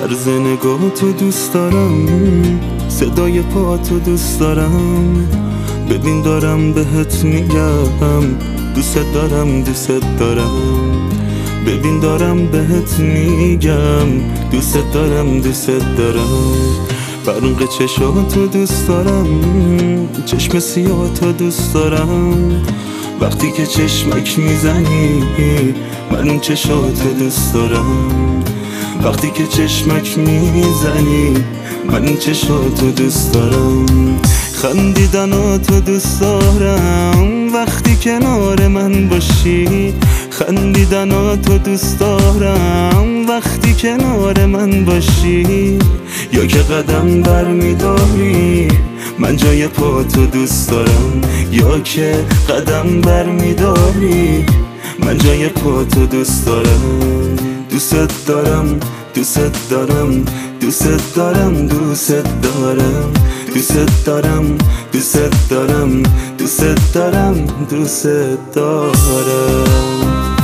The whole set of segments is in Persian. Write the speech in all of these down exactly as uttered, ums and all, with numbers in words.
طرز نگاه تو دوست دارم، صدای پا تو دوست دارم. ببین دارم بهت میگم دوست دارم دوست دارم. ببین دارم بهت میگم دوست دارم دوست دارم. برق چشاتو دوست دارم، چشم سیاهاتو دوست دارم. وقتی که چشمک میزنی من اون چشاتو دوست دارم. وقتی که چشمک میزنی من اون چشاتو دوست دارم. خندیدناتو دوست دارم وقتی کنار من باشی. خندیدناتو دوست دارم وقتی کنار من باشی. یا که قدم بر میداری من جای پاتو دوست دارم. یا که قدم بر میداری من جای پاتو دوست دارم. دوست دارم دوست دارم دوست دارم دوست دارم دوست دارم دوست دارم دوست دارم دوست دارم.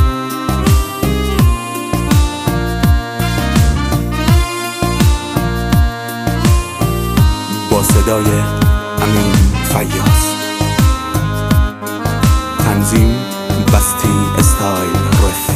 با صدای امین فیاض، تنظیم بستی استایل رف.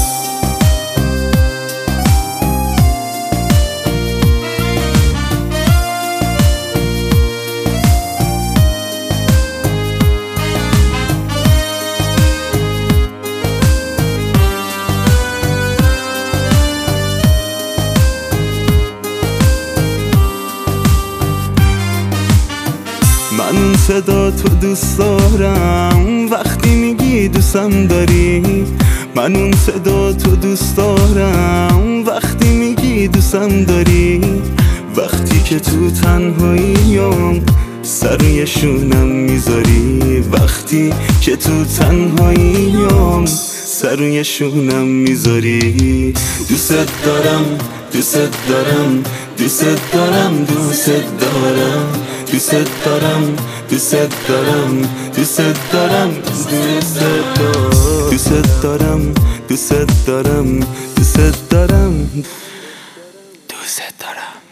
من اون صدا تو دوست دارم وقتی میگی دوستم داری. من اون صدا تو دوست دارم وقتی میگی دوستم داری. وقتی که تو تنهاییم سر روی شونم میذاری. وقتی که تو تنهاییم سر روی شونم میذاری. دوست دارم دوست دارم دوست دارم دوست دارم دوست دارم دوست دارم دوست دارم دوست دارم دوست دارم دوست دارم دوست دارم دوست دارم.